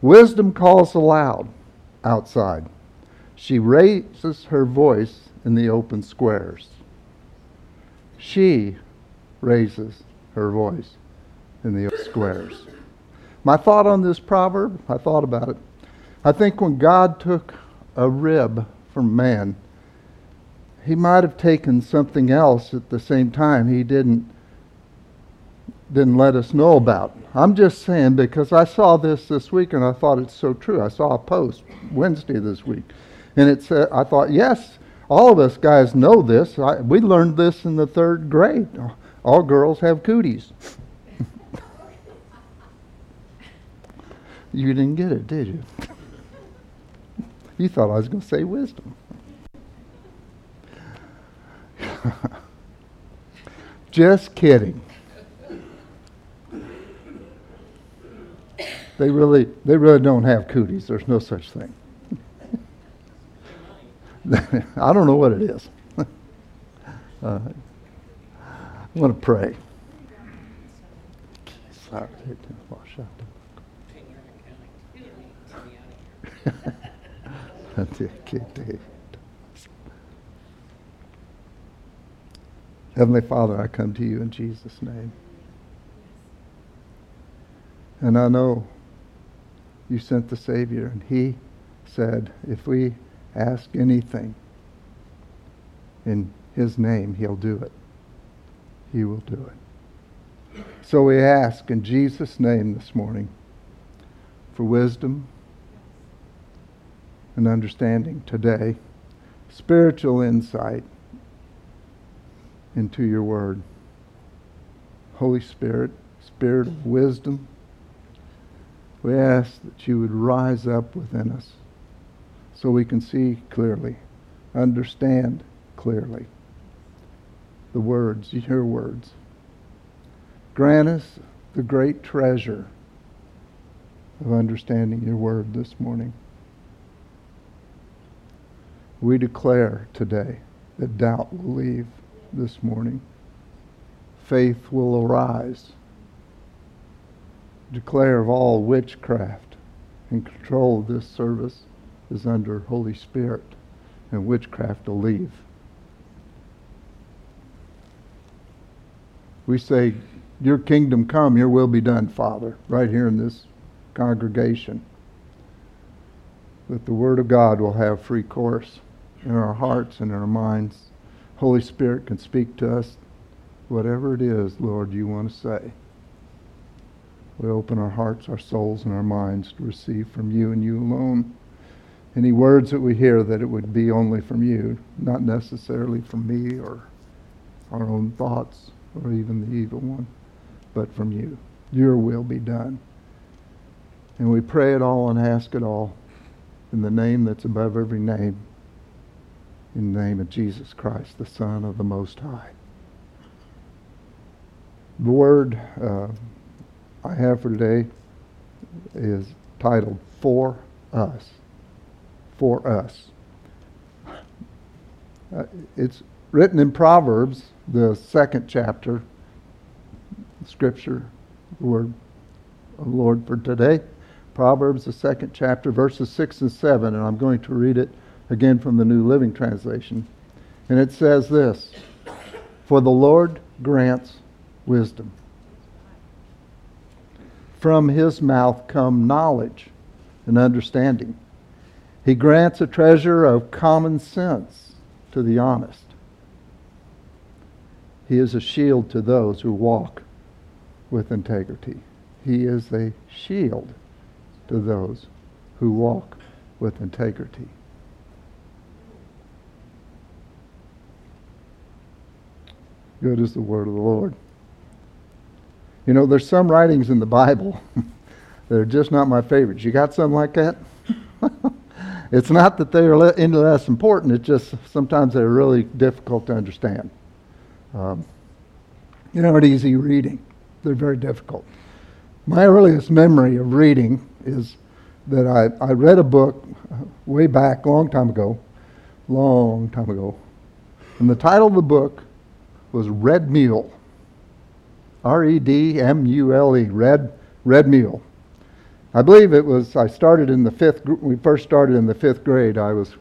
Wisdom calls aloud outside. She raises her voice in the open squares. She raises her voice in the open squares. My thought on this proverb, I thought about it. I think when God took a rib from man, he might have taken something else at the same time he didn't let us know about. I'm just saying because I saw this week and I thought it's so true. I saw a post Wednesday this week. And it said, I thought, yes, all of us guys know this. We learned this in the 3rd grade. All girls have cooties. You didn't get it, did you? You thought I was going to say wisdom. Just kidding. They really don't have cooties. There's no such thing. I don't know what it is. I want to pray. Heavenly Father, I come to you in Jesus' name. And I know you sent the Savior, and he said, if we ask anything in his name, he'll do it. He will do it. So we ask in Jesus' name this morning for wisdom and understanding today, spiritual insight into your word. Holy Spirit, Spirit of wisdom, we ask that you would rise up within us so we can see clearly, understand clearly the words, your words. Grant us the great treasure of understanding your word this morning. We declare today that doubt will leave this morning. Faith will arise. Declare of all witchcraft and control of this service is under Holy Spirit, and witchcraft will leave. We say, your kingdom come, your will be done, Father, right here in this congregation. That the Word of God will have free course in our hearts and in our minds. Holy Spirit can speak to us whatever it is, Lord, you want to say. We open our hearts, our souls, and our minds to receive from you and you alone. Any words that we hear, that it would be only from you, not necessarily from me or our own thoughts or even the evil one, but from you. Your will be done. And we pray it all and ask it all in the name that's above every name, in the name of Jesus Christ, the Son of the Most High. The word I have for today is titled, For Us. For Us. It's written in Proverbs, the 2nd chapter, Scripture, the word of the Lord for today. Proverbs, the 2nd chapter, verses 6 and 7, and I'm going to read it again from the New Living Translation. And it says this, For the Lord grants wisdom. From his mouth come knowledge and understanding. He grants a treasure of common sense to the honest. He is a shield to those who walk with integrity. He is a shield to those who walk with integrity. Good is the word of the Lord. You know, there's some writings in the Bible that are just not my favorites. You got something like that? It's not that they are any less important. It's just sometimes they're really difficult to understand. They aren't easy reading. They're very difficult. My earliest memory of reading is that I read a book way back, long time ago. And the title of the book was Red Mule. Redmule. I believe it was, I started in the we first started in the 5th grade. I was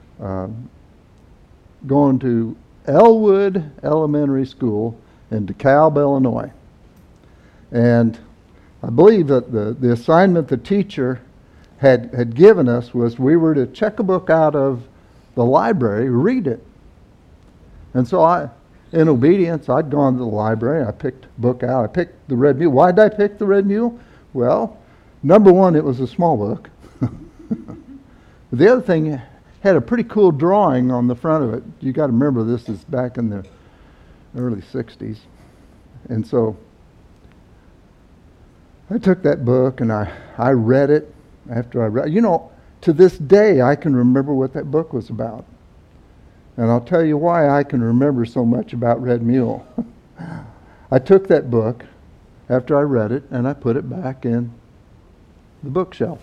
going to Elwood Elementary School in DeKalb, Illinois. And I believe that the assignment the teacher had given us was we were to check a book out of the library, read it. And so in obedience, I'd gone to the library. I picked a book out. I picked The Red Mule. Why did I pick The Red Mule? Well, number one, it was a small book. The other thing had a pretty cool drawing on the front of it. You got to remember, this is back in the early 60s. And so I took that book and I read it. After I read, to this day I can remember what that book was about. And I'll tell you why I can remember so much about Red Mule. I took that book after I read it and I put it back in the bookshelf.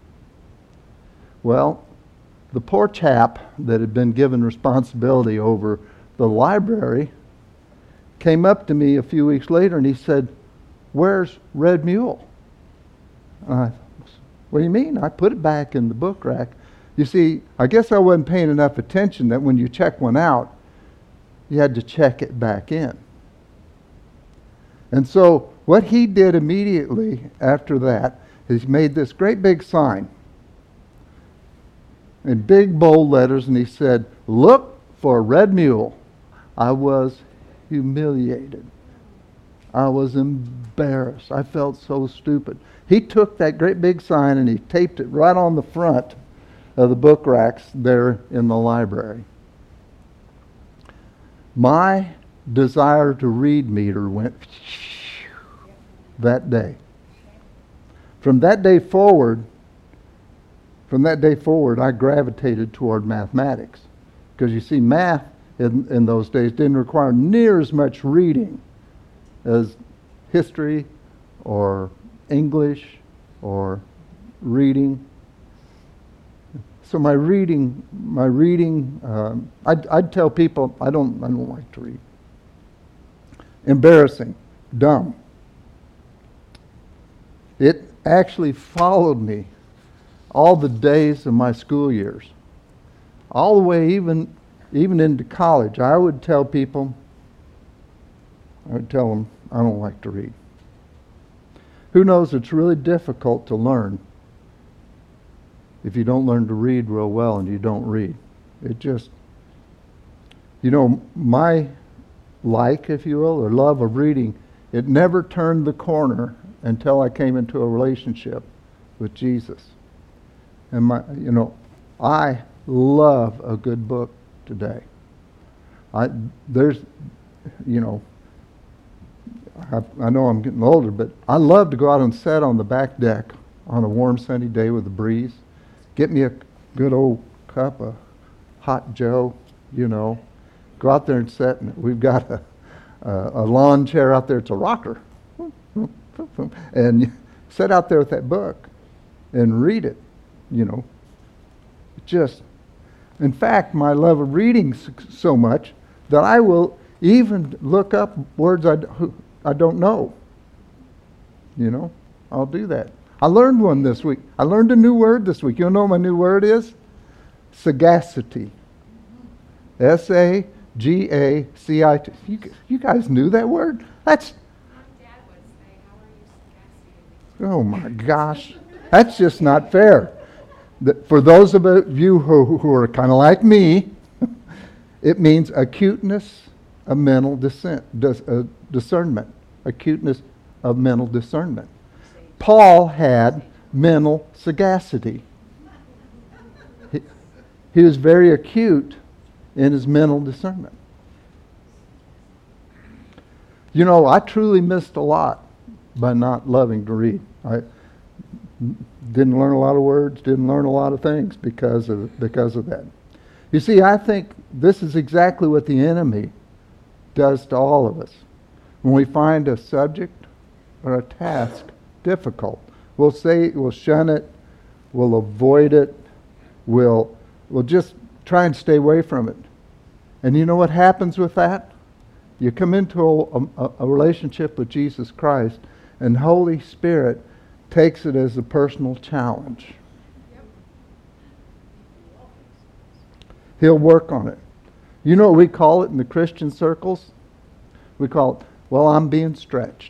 Well, the poor chap that had been given responsibility over the library came up to me a few weeks later and he said, "Where's Red Mule?" What do you mean? I put it back in the book rack. You see, I guess I wasn't paying enough attention that when you check one out, you had to check it back in. And so what he did immediately after that is he made this great big sign in big bold letters, and he said, "Look for Red Mule." I was humiliated. I was embarrassed. I felt so stupid. He took that great big sign and he taped it right on the front of the book racks there in the library. My desire to read meter went that day. From that day forward, I gravitated toward mathematics. Because you see, math in those days didn't require near as much reading as history or English or reading. So my reading, I'd tell people I don't like to read. Embarrassing, dumb. It actually followed me all the days of my school years, all the way even into college. I would tell them I don't like to read. Who knows, it's really difficult to learn if you don't learn to read real well and you don't read. It just, my like, if you will, or love of reading, it never turned the corner until I came into a relationship with Jesus. And I love a good book today. I know I'm getting older, but I love to go out and sit on the back deck on a warm sunny day with a breeze. Get me a good old cup of hot Joe, Go out there and sit. And we've got a lawn chair out there. It's a rocker. And you sit out there with that book and read it, In fact, my love of reading so much that I will even look up words I don't know. I'll do that. I learned one this week. I learned a new word this week. You know what my new word is? Sagacity. S-A-G-A-C-I-T. You guys knew that word? That's... My dad would say, "How are you sagacious?" Oh my gosh. That's just not fair. For those of you who are kind of like me, it means acuteness of mental discernment. Acuteness of mental discernment. Paul had mental sagacity. He was very acute in his mental discernment. I truly missed a lot by not loving to read. I didn't learn a lot of words, didn't learn a lot of things because of that. You see, I think this is exactly what the enemy does to all of us. When we find a subject or a task difficult, we'll shun it, we'll avoid it, we'll just try and stay away from it. And you know what happens with that? You come into a relationship with Jesus Christ, and Holy Spirit takes it as a personal challenge. He'll work on it. You know what we call it in the Christian circles? We call it, well, I'm being stretched.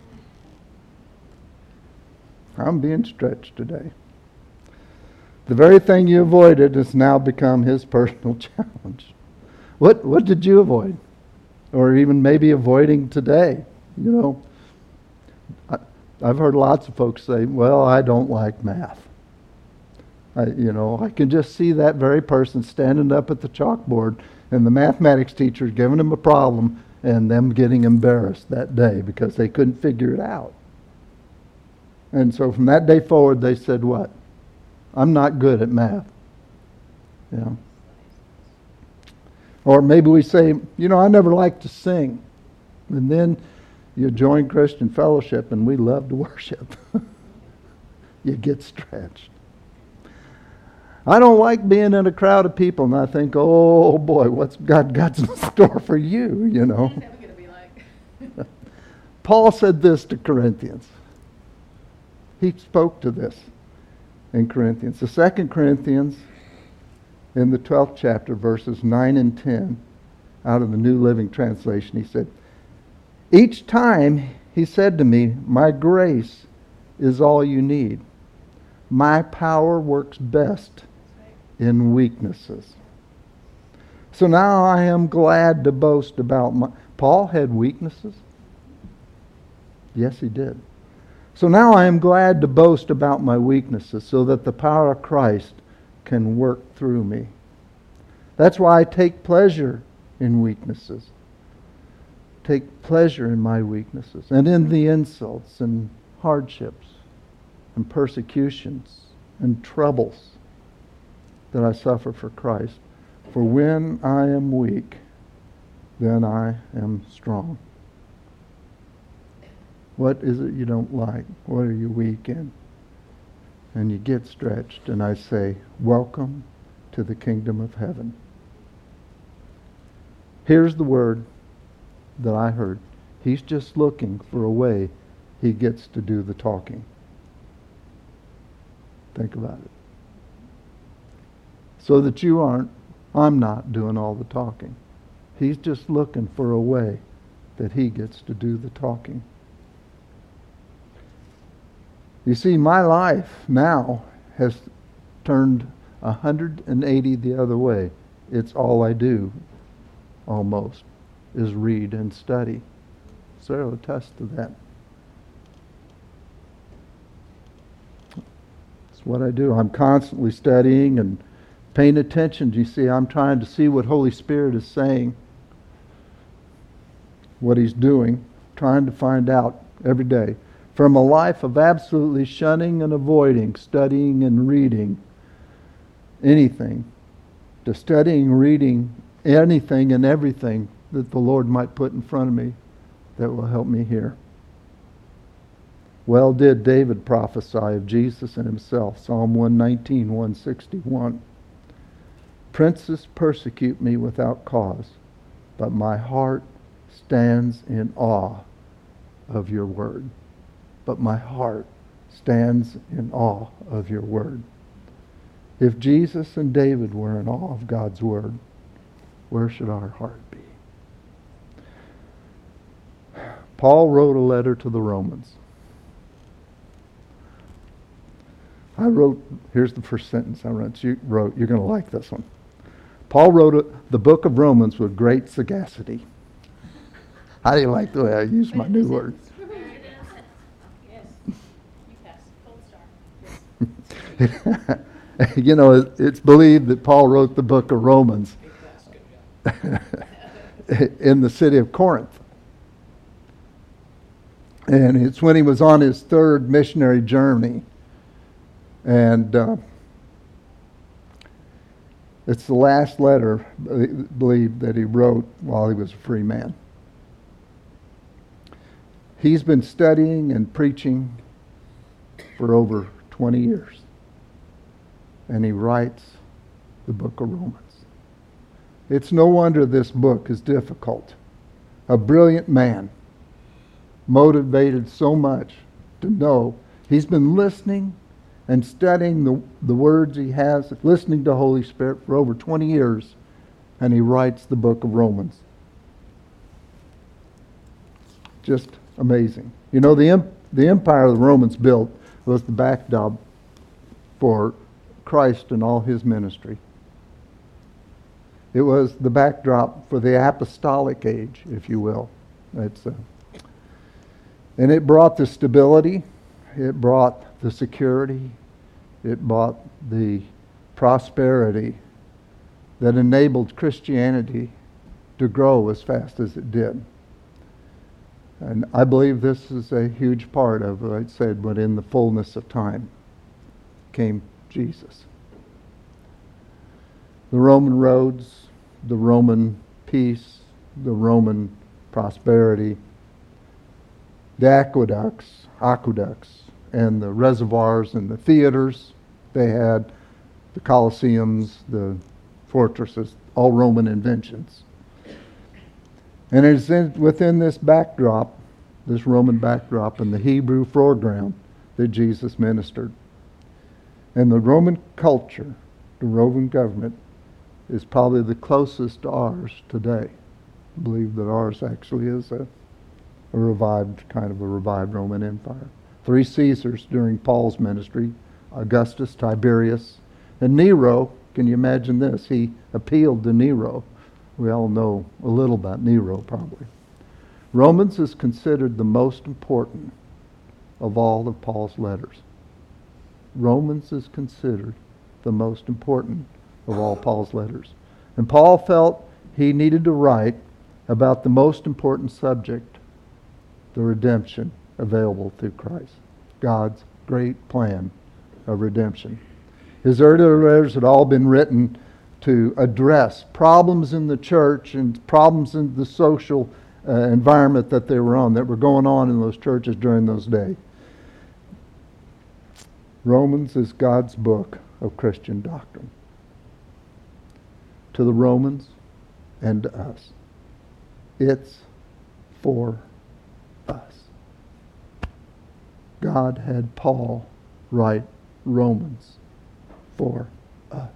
I'm being stretched today. The very thing you avoided has now become his personal challenge. What did you avoid? Or even maybe avoiding today? You know, I've heard lots of folks say, well, I don't like math. I can just see that very person standing up at the chalkboard and the mathematics teacher giving them a problem and them getting embarrassed that day because they couldn't figure it out. And so from that day forward, they said, what? I'm not good at math. You know. Or maybe we say, I never liked to sing. And then you join Christian Fellowship and we love to worship. You get stretched. I don't like being in a crowd of people, and I think, oh boy, what's God got in store for you, What's that going to be like? Paul said this to Corinthians. He spoke to this in Corinthians. The 2 Corinthians, in the 12th chapter, verses 9 and 10, out of the New Living Translation, he said, each time he said to me, my grace is all you need. My power works best in weaknesses. So now I am glad to boast about Paul had weaknesses? Yes, he did. So now I am glad to boast about my weaknesses so that the power of Christ can work through me. That's why I take pleasure in weaknesses. Take pleasure in my weaknesses and in the insults and hardships and persecutions and troubles that I suffer for Christ. For when I am weak, then I am strong. What is it you don't like? What are you weak in? And you get stretched, and I say, welcome to the kingdom of heaven. Here's the word that I heard. He's just looking for a way he gets to do the talking. Think about it. So that I'm not doing all the talking. He's just looking for a way that he gets to do the talking. You see, my life now has turned 180 the other way. It's all I do, almost, is read and study. Sarah will attest to that. It's what I do. I'm constantly studying and paying attention. You see, I'm trying to see what Holy Spirit is saying, what He's doing, trying to find out every day. From a life of absolutely shunning and avoiding, studying and reading anything, to studying, reading anything and everything that the Lord might put in front of me that will help me here. Well did David prophesy of Jesus and himself. Psalm 119, 161. Princes persecute me without cause, but my heart stands in awe of your word. But my heart stands in awe of your word. If Jesus and David were in awe of God's word, where should our heart be? Paul wrote a letter to the Romans. Here's the first sentence I wrote. You're going to like this one. Paul wrote the book of Romans with great sagacity. How do you like the way I use my new words? Yes. You passed. Gold star. You know, it's believed that Paul wrote the book of Romans in the city of Corinth. And it's when he was on his third missionary journey. And it's the last letter, I believe, that he wrote while he was a free man. He's been studying and preaching for over 20 years. And he writes the book of Romans. It's no wonder this book is difficult. A brilliant man, motivated so much to know He's been listening and studying the words he has, listening to Holy Spirit for over 20 years, and he writes the book of Romans. Just amazing. You know, the empire the Romans built was the backdrop for Christ and all his ministry. It was the backdrop for the apostolic age, if you will. And it brought the stability, it brought the security, it brought the prosperity that enabled Christianity to grow as fast as it did. And I believe this is a huge part of what I said, when in the fullness of time came Jesus. The Roman roads, the Roman peace, the Roman prosperity, the aqueducts, and the reservoirs and the theaters they had, the Colosseums, the fortresses, all Roman inventions. And it's within this backdrop, this Roman backdrop, and the Hebrew foreground that Jesus ministered. And the Roman culture, the Roman government, is probably the closest to ours today. I believe that ours actually is a revived Roman Empire. 3 Caesars during Paul's ministry: Augustus, Tiberius, and Nero. Can you imagine this? He appealed to Nero. We all know a little about Nero, probably. Romans is considered the most important of all of Paul's letters. Romans is considered the most important of all Paul's letters. And Paul felt he needed to write about the most important subject, the redemption available through Christ. God's great plan of redemption. His earlier letters had all been written to address problems in the church and problems in the social environment that they were on, that were going on in those churches during those days. Romans is God's book of Christian doctrine. To the Romans and to us. It's for us. God had Paul write Romans for us.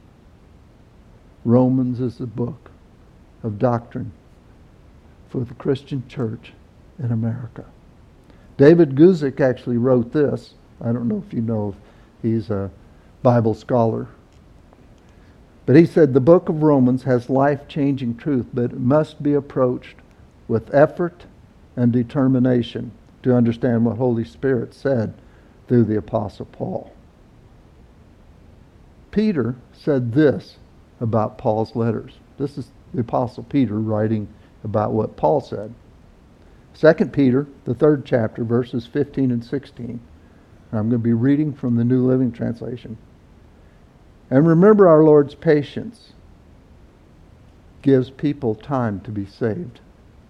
Romans is a book of doctrine for the Christian church in America. David Guzik actually wrote this. I don't know if you know, he's a Bible scholar. But he said the book of Romans has life-changing truth, but it must be approached with effort and determination to understand what Holy Spirit said through the Apostle Paul. Peter said this about Paul's letters. This is the Apostle Peter writing about what Paul said. 2 Peter, the 3rd chapter, verses 15 and 16. I'm going to be reading from the New Living Translation. And remember, our Lord's patience gives people time to be saved.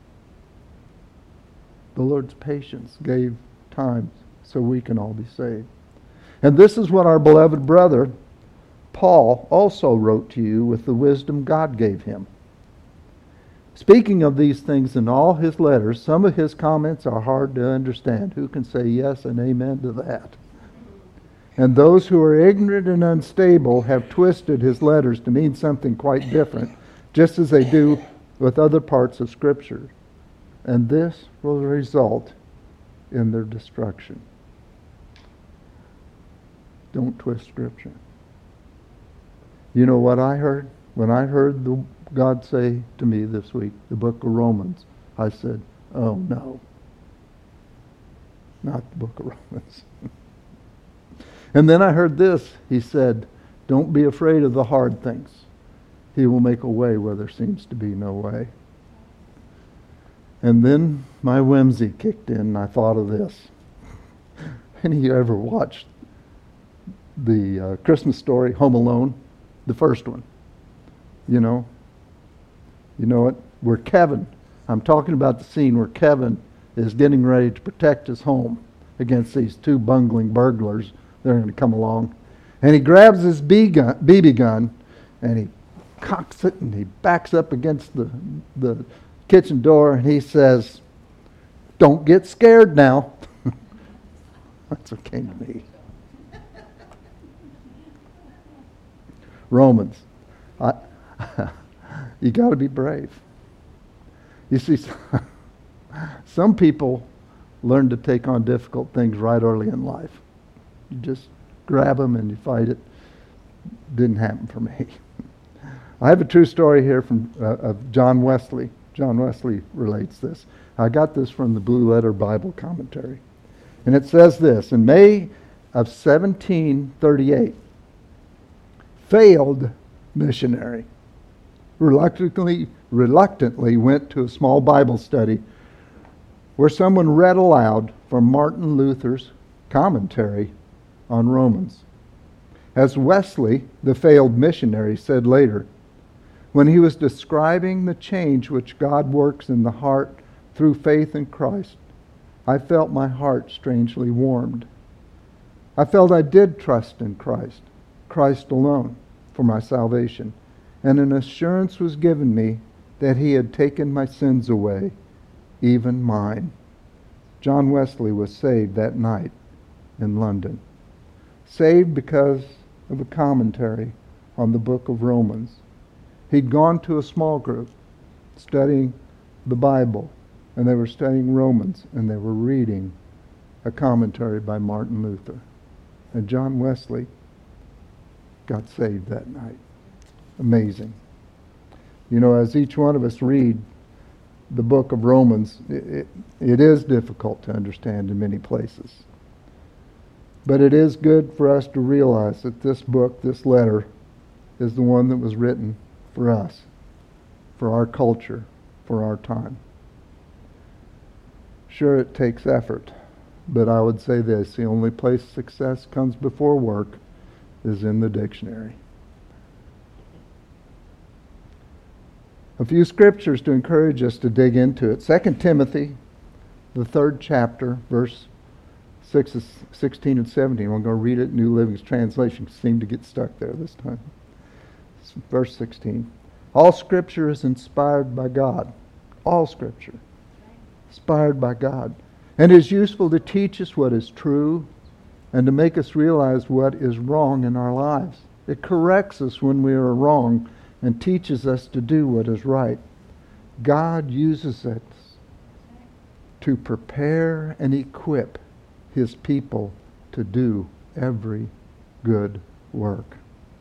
The Lord's patience gave time so we can all be saved. And this is what our beloved brother Paul also wrote to you with the wisdom God gave him. Speaking of these things in all his letters, some of his comments are hard to understand. Who can say yes and amen to that? And those who are ignorant and unstable have twisted his letters to mean something quite different, just as they do with other parts of Scripture. And this will result in their destruction. Don't twist Scripture. You know what I heard? When I heard God say to me this week, the book of Romans, I said, oh no, not the book of Romans. And then I heard this. He said, don't be afraid of the hard things. He will make a way where there seems to be no way. And then my whimsy kicked in and I thought of this. Any of you ever watched the Christmas story, Home Alone? The first one. You know it? Where Kevin, I'm talking about the scene where Kevin is getting ready to protect his home against these 2 bungling burglars. They're going to come along. And he grabs his BB gun and he cocks it and he backs up against the kitchen door and he says, don't get scared now. That's what came to me. Romans. You got to be brave. You see, some people learn to take on difficult things right early in life. You just grab them and you fight it. Didn't happen for me. I have a true story here from of John Wesley. John Wesley relates this. I got this from the Blue Letter Bible Commentary. And it says this: in May of 1738, failed missionary reluctantly went to a small Bible study where someone read aloud from Martin Luther's commentary on Romans. As Wesley, the failed missionary, said later, when he was describing the change which God works in the heart through faith in Christ, I felt my heart strangely warmed. I felt I did trust in Christ, Christ alone, for my salvation, and an assurance was given me that he had taken my sins away, even mine. John Wesley was saved that night in London. Saved because of a commentary on the book of Romans. He'd gone to a small group studying the Bible, and they were studying Romans, and they were reading a commentary by Martin Luther. And John Wesley got saved that night. Amazing. You know, as each one of us read the book of Romans, it is difficult to understand in many places. But it is good for us to realize that this book, this letter, is the one that was written for us, for our culture, for our time. Sure, it takes effort, but I would say this: the only place success comes before work is in the dictionary. A few scriptures to encourage us to dig into it. 2 Timothy, the 3rd chapter, verse 16 and 17. I'm going to read it in New Living Translation. Seemed to get stuck there this time. It's verse 16. All Scripture is inspired by God. All Scripture. Inspired by God. And is useful to teach us what is true and to make us realize what is wrong in our lives. It corrects us when we are wrong and teaches us to do what is right. God uses it to prepare and equip His people to do every good work.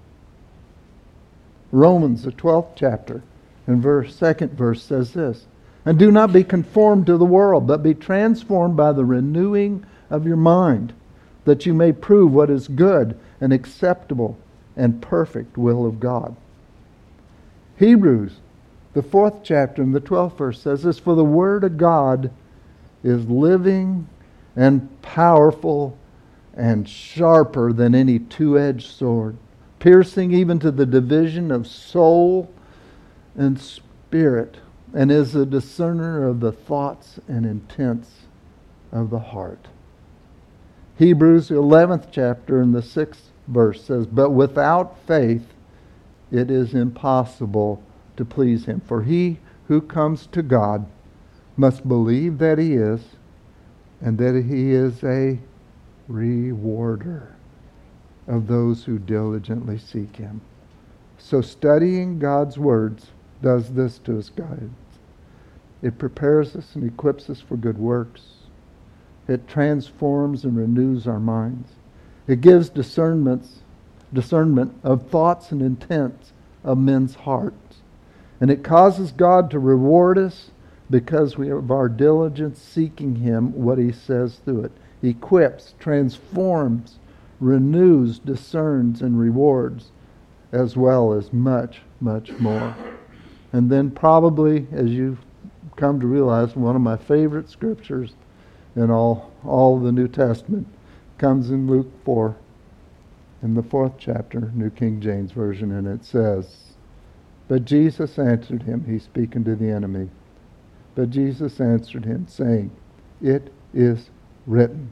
Romans, the 12th chapter, and second verse says this: and do not be conformed to the world, but be transformed by the renewing of your mind, that you may prove what is good and acceptable and perfect will of God. Hebrews, the 4th chapter and the 12th verse says this: for the word of God is living and powerful and sharper than any two-edged sword, piercing even to the division of soul and spirit, and is a discerner of the thoughts and intents of the heart. Hebrews, the 11th chapter and the 6th verse says, but without faith it is impossible to please Him. For he who comes to God must believe that He is, and that He is a rewarder of those who diligently seek Him. So studying God's words does this to us, guys. It prepares us and equips us for good works. It transforms and renews our minds. It gives discernment of thoughts and intents of men's hearts. And it causes God to reward us because we have our diligence seeking Him, what He says through it. Equips, transforms, renews, discerns, and rewards, as well as much, much more. And then probably, as you've come to realize, one of my favorite scriptures in all the New Testament comes in Luke 4, in the 4th chapter, New King James Version, and it says, but Jesus answered him, he's speaking to the enemy, but Jesus answered him, saying, it is written,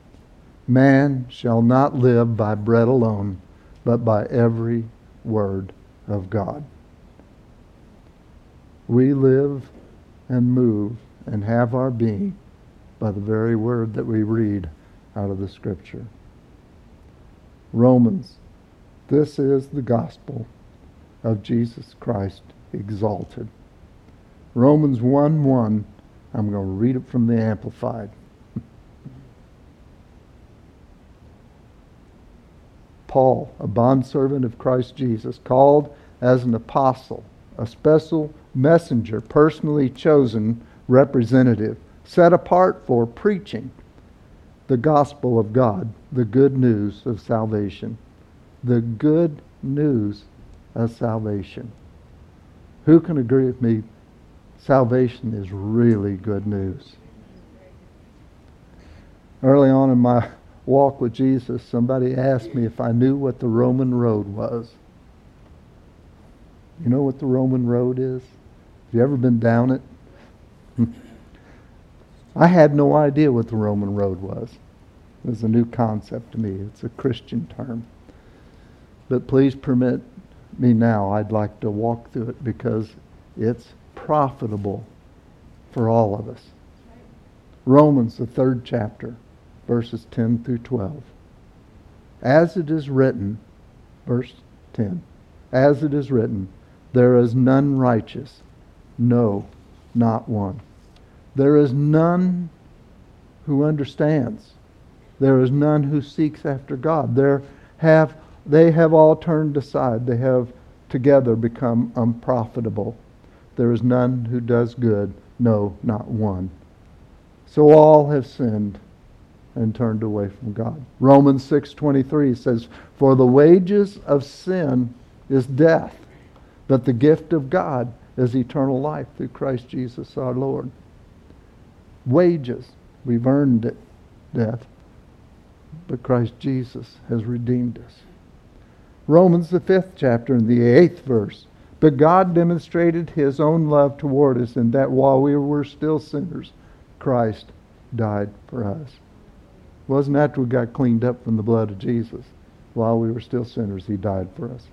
man shall not live by bread alone, but by every word of God. We live and move and have our being by the very word that we read out of the Scripture. Romans, this is the gospel of Jesus Christ exalted. Romans 1:1, I'm going to read it from the Amplified. Paul, a bondservant of Christ Jesus, called as an apostle, a special messenger, personally chosen representative, set apart for preaching the gospel of God, the good news of salvation. The good news of salvation. Who can agree with me? Salvation is really good news. Early on in my walk with Jesus, somebody asked me if I knew what the Roman road was. You know what the Roman road is? Have you ever been down it? I had no idea what the Roman road was. It was a new concept to me. It's a Christian term. But please permit me now. I'd like to walk through it because it's profitable for all of us. Romans, the 3rd chapter, verses 10 through 12. As it is written, verse 10, as it is written, there is none righteous, no, not one. There is none who understands. There is none who seeks after God. They have all turned aside. They have together become unprofitable. There is none who does good, no, not one. So all have sinned and turned away from God. Romans 6:23 says, for the wages of sin is death, but the gift of God is eternal life through Christ Jesus our Lord. Wages, we've earned it, death, but Christ Jesus has redeemed us. Romans, the 5th chapter, and the 8th verse. But God demonstrated His own love toward us in that while we were still sinners, Christ died for us. It wasn't after we got cleaned up from the blood of Jesus. While we were still sinners, He died for us.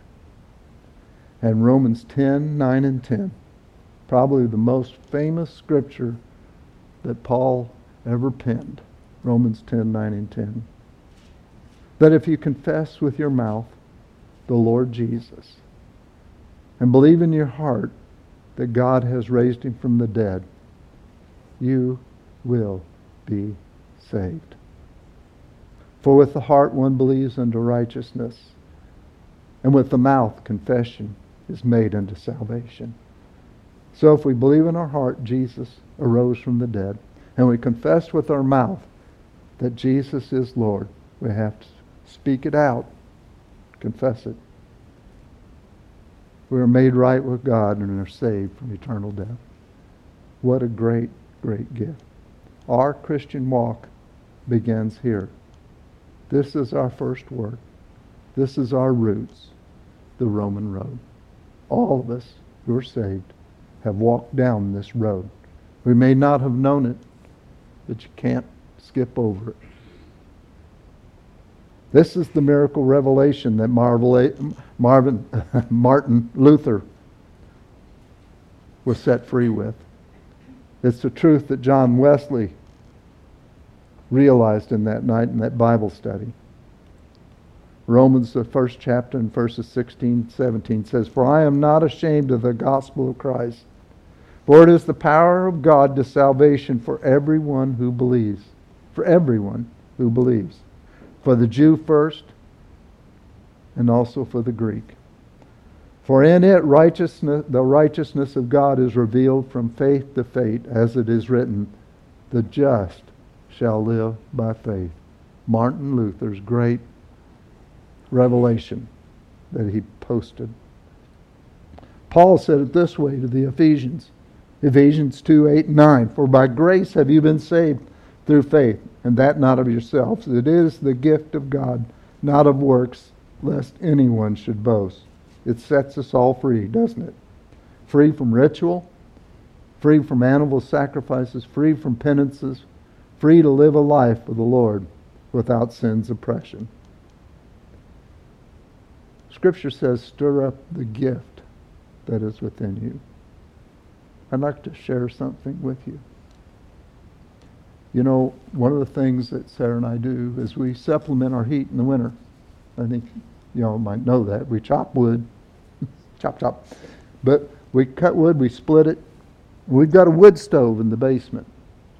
And Romans 10:9 and 10, probably the most famous scripture that Paul ever penned. Romans 10:9 and 10. That if you confess with your mouth the Lord Jesus and believe in your heart that God has raised Him from the dead, you will be saved. For with the heart one believes unto righteousness, and with the mouth confession is made unto salvation. So if we believe in our heart Jesus arose from the dead, and we confess with our mouth that Jesus is Lord, we have to speak it out, confess it. We are made right with God and are saved from eternal death. What a great, great gift. Our Christian walk begins here. This is our first work. This is our roots, the Roman road. All of us who are saved have walked down this road. We may not have known it, but you can't skip over it. This is the miracle revelation that Martin Luther was set free with. It's the truth that John Wesley realized in that night in that Bible study. Romans, the 1st chapter, and verses 16, 17 says, for I am not ashamed of the gospel of Christ, for it is the power of God to salvation for everyone who believes. For everyone who believes. For the Jew first, and also for the Greek. For in it the righteousness of God is revealed from faith to faith, as it is written, the just shall live by faith. Martin Luther's great revelation that he posted. Paul said it this way to the Ephesians. Ephesians 2:8-9. For by grace have you been saved through faith, and that not of yourselves. It is the gift of God, not of works, lest anyone should boast. It sets us all free, doesn't it? Free from ritual, free from animal sacrifices, free from penances, free to live a life with the Lord without sin's oppression. Scripture says, stir up the gift that is within you. I'd like to share something with you. You know, one of the things that Sarah and I do is we supplement our heat in the winter. I think you all might know that. We chop wood. Chop, chop. But we cut wood, we split it. We've got a wood stove in the basement.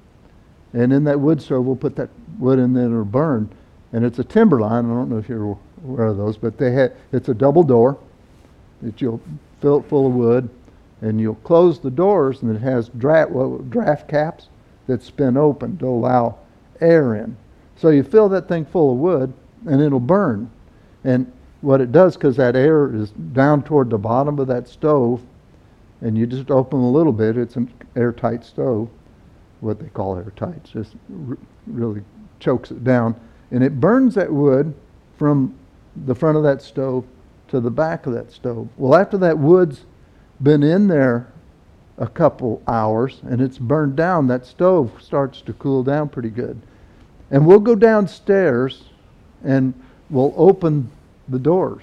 And in that wood stove, we'll put that wood in there and it'll burn. And it's a Timberline. I don't know if you're aware of those, but it's a double door that you'll fill it full of wood. And you'll close the doors, and it has draft caps that spin open to allow air in. So you fill that thing full of wood, and it'll burn. And what it does, because that air is down toward the bottom of that stove, and you just open a little bit, it's an airtight stove, what they call airtight, just really chokes it down. And it burns that wood from the front of that stove to the back of that stove. Well, after that wood's been in there a couple hours and it's burned down, that stove starts to cool down pretty good. And we'll go downstairs and we'll open the doors.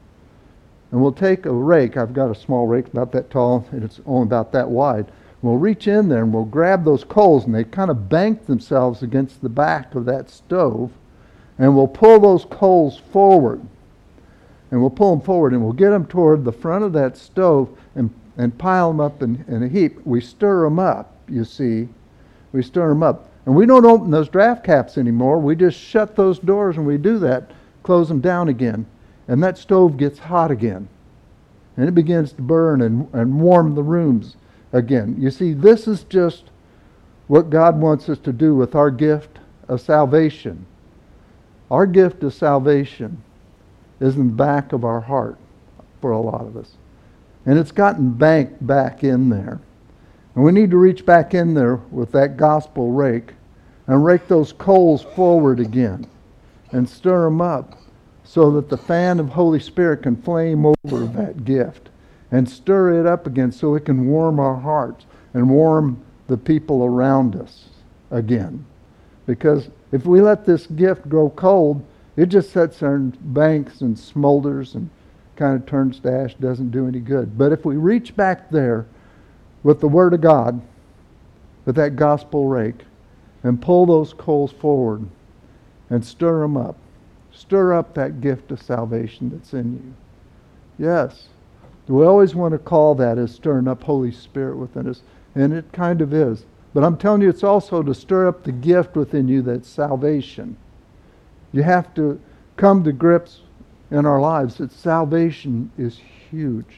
And we'll take a rake. I've got a small rake about that tall and it's only about that wide. We'll reach in there and we'll grab those coals, and they kind of bank themselves against the back of that stove, and we'll pull those coals forward. And we'll pull them forward and we'll get them toward the front of that stove and pile them up in a heap. We stir them up, you see. We stir them up. And we don't open those draft caps anymore. We just shut those doors and we do that, close them down again. And that stove gets hot again. And it begins to burn and warm the rooms again. You see, this is just what God wants us to do with our gift of salvation. Our gift of salvation is in the back of our heart for a lot of us. And it's gotten banked back in there. And we need to reach back in there with that gospel rake and rake those coals forward again and stir them up so that the fan of Holy Spirit can flame over that gift and stir it up again so it can warm our hearts and warm the people around us again. Because if we let this gift grow cold, it just sits there and banks and smolders and kind of turns to ash, doesn't do any good. But if we reach back there with the Word of God, with that gospel rake, and pull those coals forward and stir them up, stir up that gift of salvation that's in you. Yes, we always want to call that as stirring up Holy Spirit within us, and it kind of is. But I'm telling you, it's also to stir up the gift within you that's salvation. You have to come to grips in our lives that salvation is huge.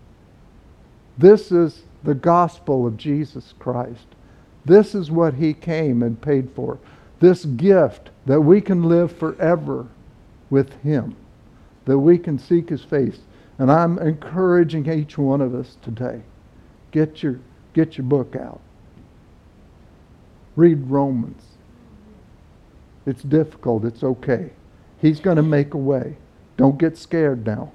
This is the gospel of Jesus Christ. This is what He came and paid for. This gift that we can live forever with Him, that we can seek His face. And I'm encouraging each one of us today, get your book out. Read Romans. It's difficult. It's okay. He's going to make a way. Don't get scared now.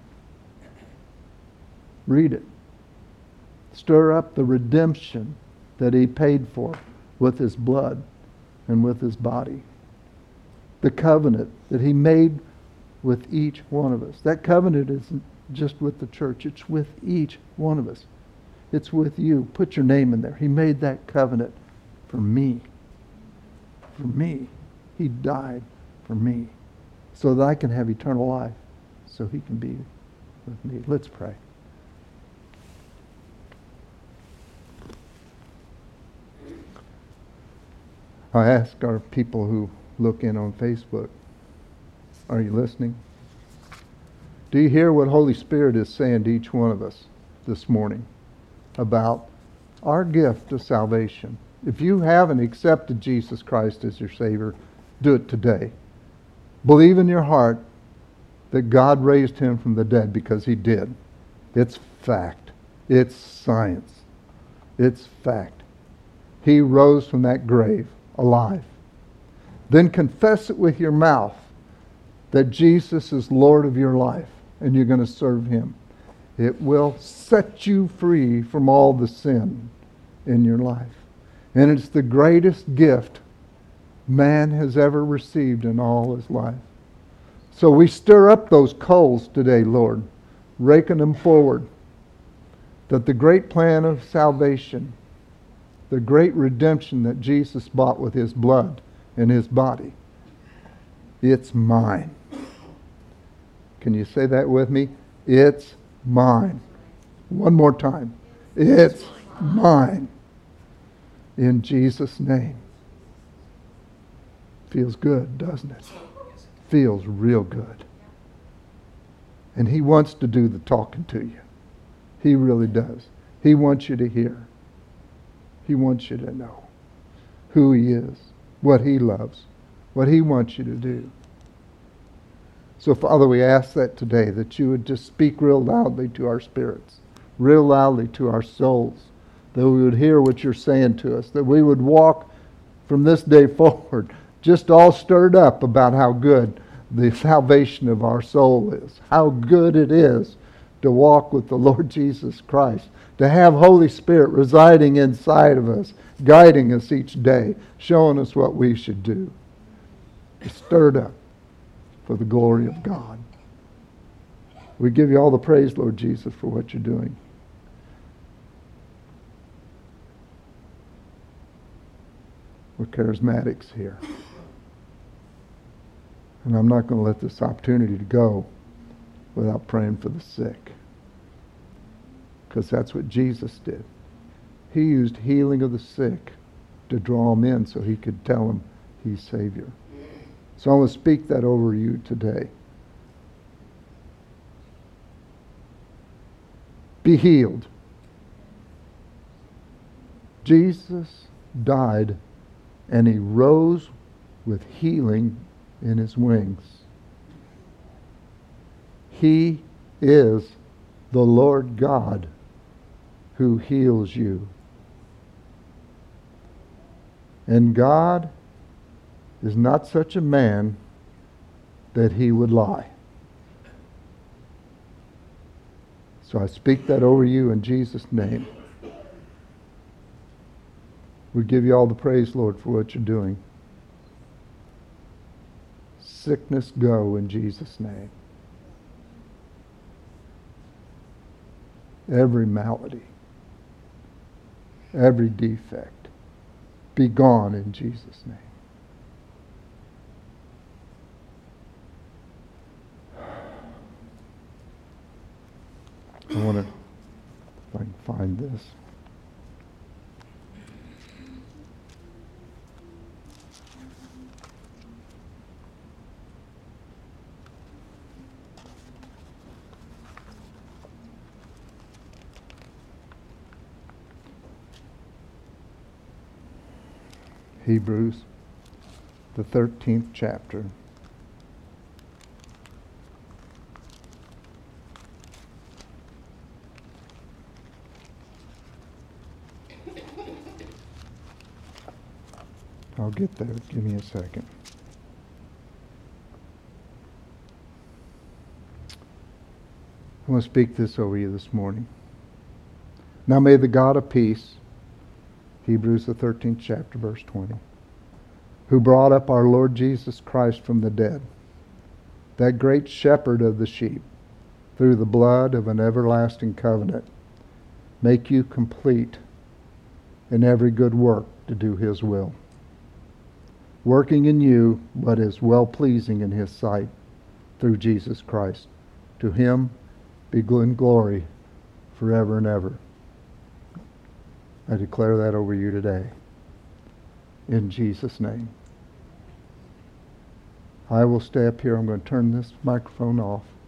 Read it. Stir up the redemption that He paid for with His blood and with His body. The covenant that He made with each one of us. That covenant isn't just with the church. It's with each one of us. It's with you. Put your name in there. He made that covenant for me. For me. He died for me so that I can have eternal life, so He can be with me. Let's pray. I ask our people who look in on Facebook, are you listening? Do you hear what Holy Spirit is saying to each one of us this morning about our gift of salvation? If you haven't accepted Jesus Christ as your Savior, do it today. Believe in your heart that God raised Him from the dead, because He did. It's fact. It's science. It's fact. He rose from that grave alive. Then confess it with your mouth that Jesus is Lord of your life and you're going to serve Him. It will set you free from all the sin in your life. And it's the greatest gift man has ever received in all his life. So we stir up those coals today, Lord, raking them forward, that the great plan of salvation the great redemption that Jesus bought with his blood and his body. It's mine. Can you say that with me? It's mine. One more time. It's mine. In Jesus' name. Feels good, doesn't it? Feels real good. And he wants to do the talking to you. He really does. He wants you to hear. He wants you to know who he is, what he loves, what he wants you to do. So, Father, we ask that today, that you would just speak real loudly to our spirits, real loudly to our souls, that we would hear what you're saying to us, that we would walk from this day forward just all stirred up about how good the salvation of our soul is, how good it is to walk with the Lord Jesus Christ, to have Holy Spirit residing inside of us, guiding us each day, showing us what we should do. Stirred up for the glory of God. We give you all the praise, Lord Jesus, for what you're doing. We're charismatics here. And I'm not going to let this opportunity to go without praying for the sick. Because that's what Jesus did. He used healing of the sick to draw them in so he could tell them he's Savior. So I want to speak that over you today. Be healed. Jesus died and he rose with healing in his wings. He is the Lord God who heals you. And God is not such a man that he would lie. So I speak that over you in Jesus' name. We give you all the praise, Lord, for what you're doing. Sickness go in Jesus' name. Every malady, every defect, be gone in Jesus' name. I want to, if I can find this. Hebrews, the 13th chapter. I'll get there. Give me a second. I want to speak this over you this morning. Now may the God of peace, Hebrews the 13th chapter, verse 20, who brought up our Lord Jesus Christ from the dead, that great shepherd of the sheep, through the blood of an everlasting covenant, make you complete in every good work to do his will, working in you what is well-pleasing in his sight, through Jesus Christ. To him be glory forever and ever. I declare that over you today. In Jesus' name. I will stay up here. I'm going to turn this microphone off.